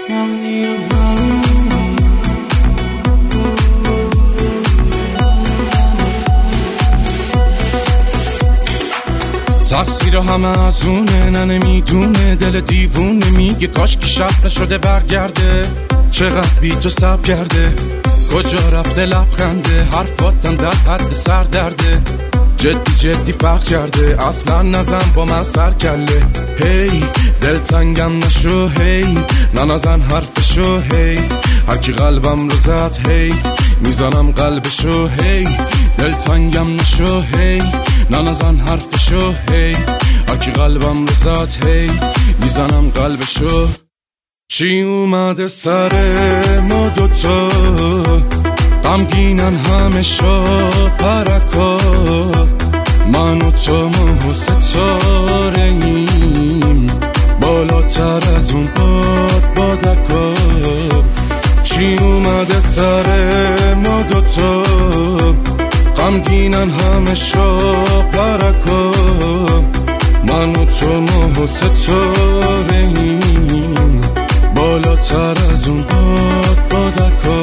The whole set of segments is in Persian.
تقصیر همه از اونه، نه نمیدونه، دل دیوونه میگه کاش که شب نشده برگرده. چقدر بی تو سب کرده، کجا رفته لبخنده، حرفاتم در حد سر درده. جدی جدی فرق کرده، اصلا نزن با من سر کله. هی دل تنگم نشو، هی نزن حرفشو، هی هرکی قلبم رو زد، هی میزنم قلبشو. هی دل تنگم نشو، هی نزن حرفشو، هی هرکی قلبم رو زد، هی میزنم قلبشو. چی اومده سر ما دوتا، غمگینن همه شب پرکا، من و تو ما ستاره ایم، بالاتر از اون بادکا. چی اومده سر ما دوتا، غمگینن همه شب پرکا، من و تو ما ستاره ایم، بالاتر از اون بادکا.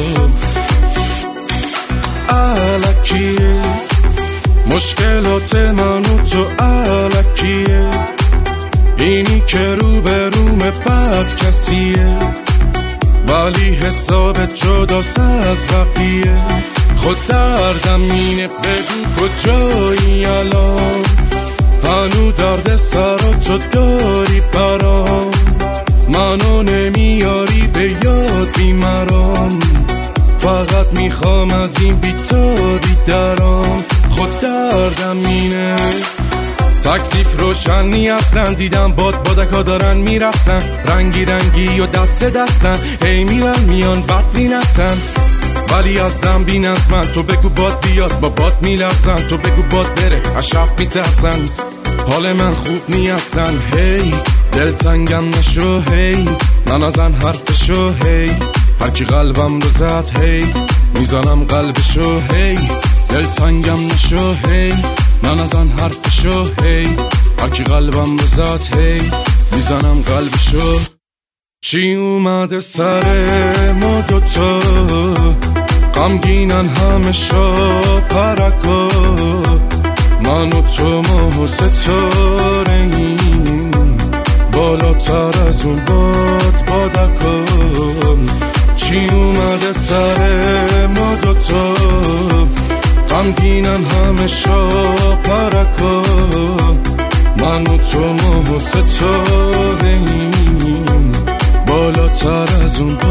الکیه مشکلات من و تو، الکیه اینی که رو به روم بد کسیه، ولی حساب جداست از بقیه. خود دردم اینه، بگو کجایی الان، هنو درد سر تو داری برام، منو نمیاری به یاد بیمران، فقط میخوام از این بیتابی درام. خود دردم اینه، تکلیف روشنی اصلا، دیدم بادکا دارن میرسن، رنگی رنگی و دست دستن، هی میرن میان بد مینسن، ولی از دم بین از من. تو بگو باد بیاد با باد میلرزن، تو بگو باد بره از شب میترسن، حال من خوب نی اصلا. هی دل تنگم نشو، هی نزن حرفشو، هی هرکی قلبم رو زد، هی میزنم قلبشو. هی دل تنگم نشو، هی نزن حرفشو، هی هرکی قلبم رو زد، هی میزنم قلبشو. چی اومده سر ما دوتا، غمگینن همه شب پرکا، من و تو ما ستاره ایم، بالاتر از اون بادکا. چی اومده سر ما دوتا، غمگینن همه شب پرکا، من و تو ما ستاره ایم، بالاتر از اون